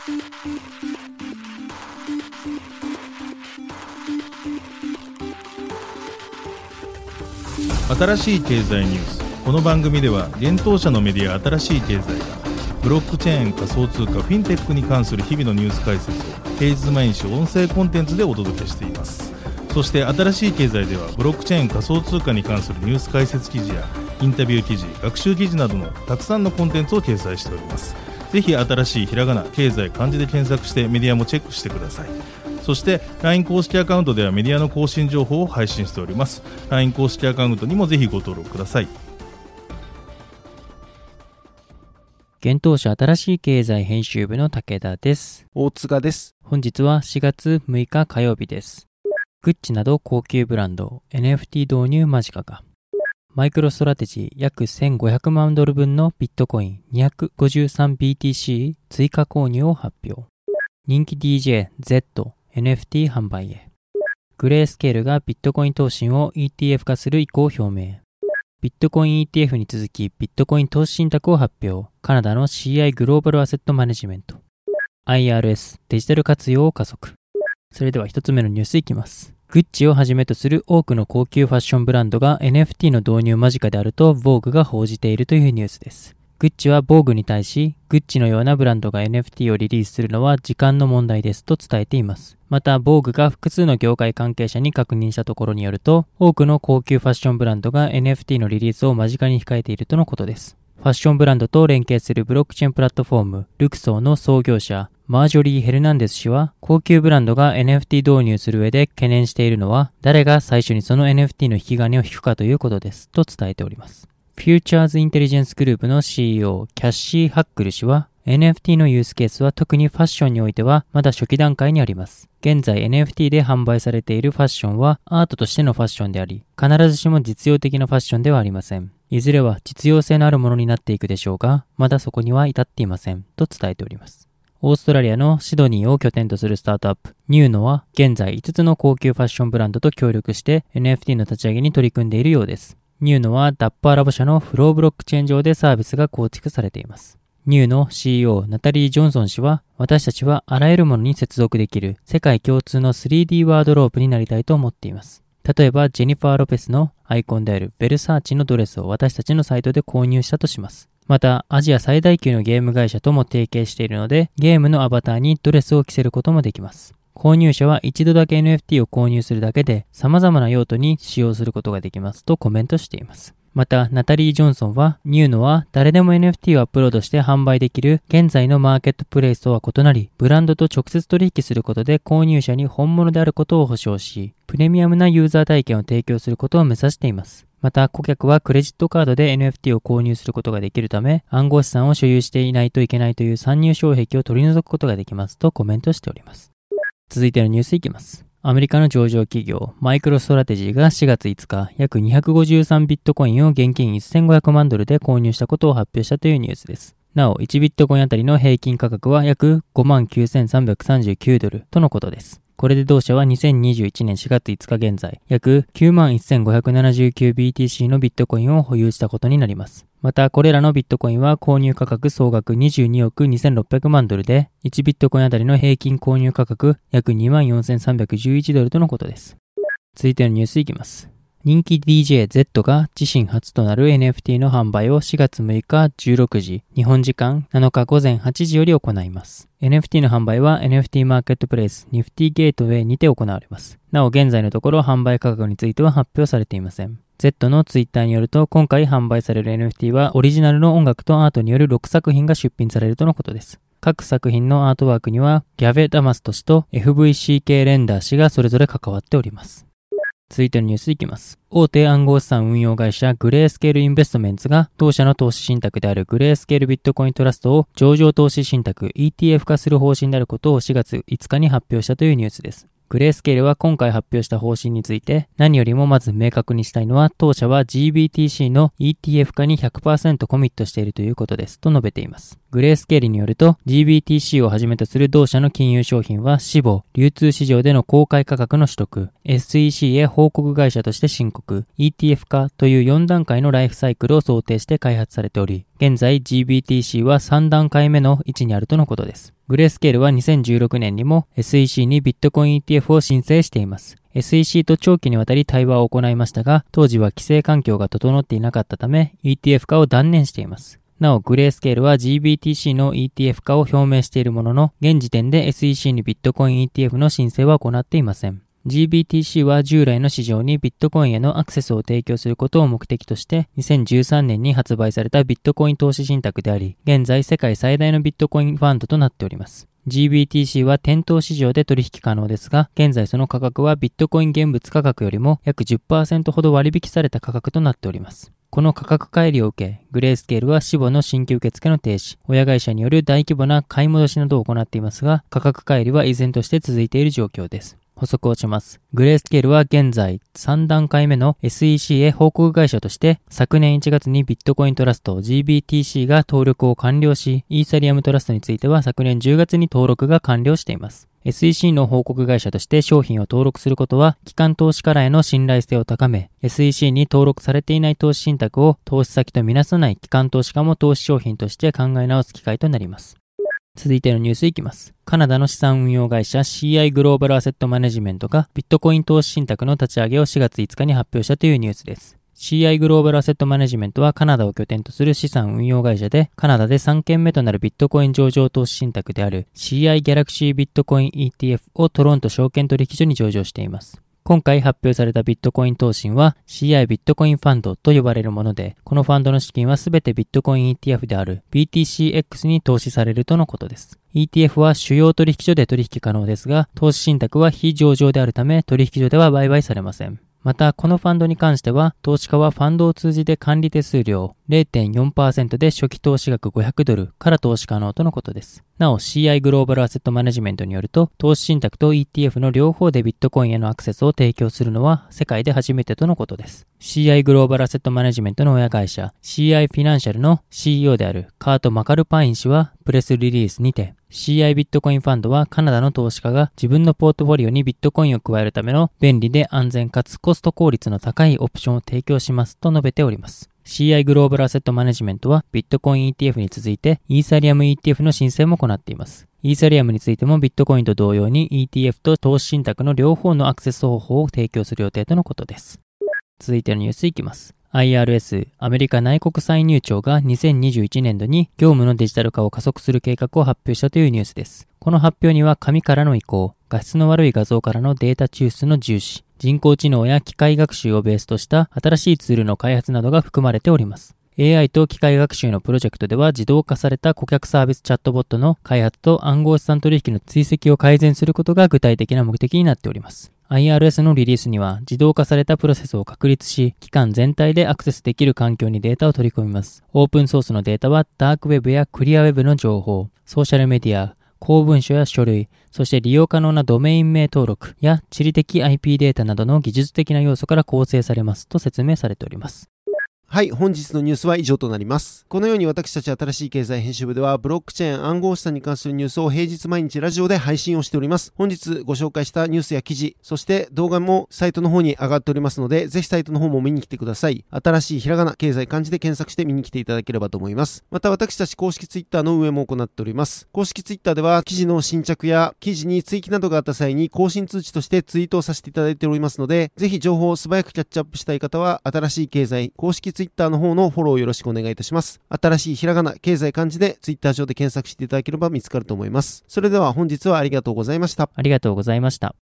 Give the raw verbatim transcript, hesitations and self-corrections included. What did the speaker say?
新しい経済ニュース。この番組では現当社のメディア新しい経済がブロックチェーン、仮想通貨、フィンテックに関する日々のニュース解説を平日毎日音声コンテンツでお届けしています。そして新しい経済ではブロックチェーン、仮想通貨に関するニュース解説記事やインタビュー記事、学習記事などのたくさんのコンテンツを掲載しております。ぜひ新しいひらがな、経済、漢字で検索してメディアもチェックしてください。そして ライン 公式アカウントではメディアの更新情報を配信しております。 ライン 公式アカウントにもぜひご登録ください。 現当社新しい経済編集部の武田です。 大塚です。 本日はしがつむいか火曜日です。グッチなど高級ブランド エヌエフティー 導入間近か。マイクロストラテジー約せんごひゃくまんドル分のビットコイン にひゃくごじゅうさんビーティーシー 追加購入を発表。人気 ディージェー Z、エヌエフティー 販売へ。グレースケールがビットコイン投信を イーティーエフ 化する意向を表明。ビットコイン イーティーエフ に続きビットコイン投資信託を発表。カナダの シーアイ グローバルアセットマネジメント。アイアールエス デジタル活用を加速。それでは一つ目のニュースいきます。グッチをはじめとする多くの高級ファッションブランドが エヌエフティー の導入間近であると Vogue が報じているというニュースです。グッチは Vogue に対し、グッチのようなブランドが エヌエフティー をリリースするのは時間の問題ですと伝えています。また、Vogue が複数の業界関係者に確認したところによると、多くの高級ファッションブランドが エヌエフティー のリリースを間近に控えているとのことです。ファッションブランドと連携するブロックチェーンプラットフォーム、ルクソーの創業者、マージョリー・ヘルナンデス氏は、高級ブランドが エヌエフティー 導入する上で懸念しているのは、誰が最初にその エヌエフティー の引き金を引くかということです、と伝えております。フューチャーズインテリジェンスグループの シーイーオー、キャッシー・ハックル氏は、エヌエフティー のユースケースは特にファッションにおいてはまだ初期段階にあります。現在 エヌエフティー で販売されているファッションはアートとしてのファッションであり、必ずしも実用的なファッションではありません。いずれは実用性のあるものになっていくでしょうが、まだそこには至っていません、と伝えております。オーストラリアのシドニーを拠点とするスタートアップ、ニューノは現在いつつの高級ファッションブランドと協力して エヌエフティー の立ち上げに取り組んでいるようです。ニューノはダッパーラボ社のフローブロックチェーン上でサービスが構築されています。ニューの シーイーオー ナタリー・ジョンソン氏は、私たちはあらゆるものに接続できる世界共通の スリーディー ワードロープになりたいと思っています。例えばジェニファー・ロペスのアイコンであるベルサーチのドレスを私たちのサイトで購入したとします。またアジア最大級のゲーム会社とも提携しているので、ゲームのアバターにドレスを着せることもできます。購入者は一度だけ エヌエフティー を購入するだけで様々な用途に使用することができますとコメントしています。また、ナタリー・ジョンソンは、ニューノは誰でも エヌエフティー をアップロードして販売できる現在のマーケットプレイスとは異なり、ブランドと直接取引することで購入者に本物であることを保証し、プレミアムなユーザー体験を提供することを目指しています。また、顧客はクレジットカードで エヌエフティー を購入することができるため、暗号資産を所有していないといけないという参入障壁を取り除くことができますとコメントしております。続いてのニュースいきます。アメリカの上場企業マイクロストラテジーがしがついつか約にひゃくごじゅうさんビットコインを現金せんごひゃくまんドルで購入したことを発表したというニュースです。なおいちビットコインあたりの平均価格は約 ごまんきゅうせんさんびゃくさんじゅうきゅうドルとのことです。これで同社はにせんにじゅういちねんしがついつか現在約 きゅうまんせんごひゃくななじゅうきゅうビーティーシー のビットコインを保有したことになります。またこれらのビットコインは購入価格総額にじゅうにおくにせんろっぴゃくまんドルでいちビットコインあたりの平均購入価格約 にまんよんせんさんびゃくじゅういちドルとのことです。続いてのニュースいきます。人気 ディージェー Z が自身初となる エヌエフティー の販売をしがつむいかじゅうろくじ、日本時間なのかごぜんはちじより行います。エヌエフティー の販売は エヌエフティー マーケットプレイスニフティゲートウェイにて行われます。なお現在のところ販売価格については発表されていません。Z のツイッターによると今回販売される エヌエフティー はオリジナルの音楽とアートによるろくさくひんが出品されるとのことです。各作品のアートワークにはギャベ・ダマスト氏と エフブイシーケー レンダー氏がそれぞれ関わっております。続いてのニュースいきます。大手暗号資産運用会社グレースケールインベストメンツが同社の投資信託であるグレースケールビットコイントラストを上場投資信託 イーティーエフ 化する方針であることをしがついつかに発表したというニュースです。グレースケールは今回発表した方針について何よりもまず明確にしたいのは当社は ジービーティーシー の イーティーエフ 化に ひゃくパーセント コミットしているということですと述べています。 グレースケールによると ジービーティーシー をはじめとする同社の金融商品は死亡、流通市場での公開価格の取得、エスイーシー へ報告会社として申告、イーティーエフ 化というよん段階のライフサイクルを想定して開発されており、現在 ジービーティーシー はさん段階目の位置にあるとのことです。グレースケールはにせんじゅうろくねんにも エスイーシー にビットコイン イーティーエフ を申請しています。エスイーシー と長期にわたり対話を行いましたが、当時は規制環境が整っていなかったため イーティーエフ 化を断念しています。なお、グレースケールは ジービーティーシー の イーティーエフ 化を表明しているものの、現時点で エスイーシー にビットコイン イーティーエフ の申請は行っていません。ジービーティーシー は従来の市場にビットコインへのアクセスを提供することを目的として、にせんじゅうさんねんに発売されたビットコイン投資信託であり、現在世界最大のビットコインファンドとなっております。ジービーティーシー は店頭市場で取引可能ですが、現在その価格はビットコイン現物価格よりも約 じゅっパーセント ほど割引された価格となっております。この価格乖離を受け、グレースケールは死亡の新規受付の停止、親会社による大規模な買い戻しなどを行っていますが、価格乖離は依然として続いている状況です。補足をします。グレースケールは現在さん段階目の エスイーシー へ報告会社として昨年いちがつにビットコイントラスト ジービーティーシー が登録を完了し、イーサリアムトラストについては昨年じゅうがつに登録が完了しています。エスイーシー の報告会社として商品を登録することは、機関投資家らへの信頼性を高め、エスイーシー に登録されていない投資信託を投資先とみなさない機関投資家も投資商品として考え直す機会となります。続いてのニュースいきます。カナダの資産運用会社 シーアイ グローバルアセットマネジメントがビットコイン投資信託の立ち上げをしがついつかに発表したというニュースです。シーアイ グローバルアセットマネジメントはカナダを拠点とする資産運用会社で、カナダでさんけんめとなるビットコイン上場投資信託である シーアイ ギャラクシービットコイン イーティーエフ をトロント証券取引所に上場しています。今回発表されたビットコイン投信は シーアイ ビットコインファンドと呼ばれるもので、このファンドの資金はすべてビットコイン イーティーエフ である ビーティーシーエックス に投資されるとのことです。イーティーエフ は主要取引所で取引可能ですが、投資信託は非上場であるため取引所では売買されません。また、このファンドに関しては、投資家はファンドを通じて管理手数料 れいてんよんパーセント で初期投資額ごひゃくドルから投資可能とのことです。なお シーアイ グローバルアセットマネジメントによると、投資信託と イーティーエフ の両方でビットコインへのアクセスを提供するのは世界で初めてとのことです。シーアイ グローバルアセットマネジメントの親会社 シーアイ フィナンシャルの シーイーオー であるカート・マカルパイン氏はプレスリリースにて、シーアイ ビットコインファンドはカナダの投資家が自分のポートフォリオにビットコインを加えるための便利で安全かつコスト効率の高いオプションを提供しますと述べております。シーアイ グローバルアセットマネジメントはビットコイン イーティーエフ に続いてイーサリアム イーティーエフ の申請も行っています。イーサリアムについてもビットコインと同様に イーティーエフ と投資信託の両方のアクセス方法を提供する予定とのことです。続いてのニュースいきます。アイアールエス アメリカ内国歳入庁がにせんにじゅういちねんどに業務のデジタル化を加速する計画を発表したというニュースです。この発表には紙からの移行、画質の悪い画像からのデータ抽出の重視、人工知能や機械学習をベースとした新しいツールの開発などが含まれております。エーアイ と機械学習のプロジェクトでは自動化された顧客サービスチャットボットの開発と暗号資産取引の追跡を改善することが具体的な目的になっております。アイアールエス のリリースには自動化されたプロセスを確立し、機関全体でアクセスできる環境にデータを取り込みます。オープンソースのデータはダークウェブやクリアウェブの情報、ソーシャルメディア、公文書や書類、そして利用可能なドメイン名登録や地理的 アイピー データなどの技術的な要素から構成されますと説明されております。 はい、本日のニュースは以上となります。このように私たち新しい経済編集部ではブロックチェーン暗号資産に関するニュースを平日毎日ラジオで配信をしております。本日ご紹介したニュースや記事、そして動画もサイトの方に上がっておりますので、ぜひサイトの方も見に来てください。新しいひらがな、経済漢字で検索して見に来ていただければと思います。また私たち公式ツイッターの運営も行っております。公式ツイッターでは記事の新着や記事に追記などがあった際に更新通知としてツイートをさせていただいておりますので、ぜひ情報を素早くキャッチアップしたい方は新しい経済公式ツイッターの方のフォローよろしくお願いいたします。新しいひらがな、経済漢字でツイッター上で検索していただければ見つかると思います。それでは本日はありがとうございました。 ありがとうございました。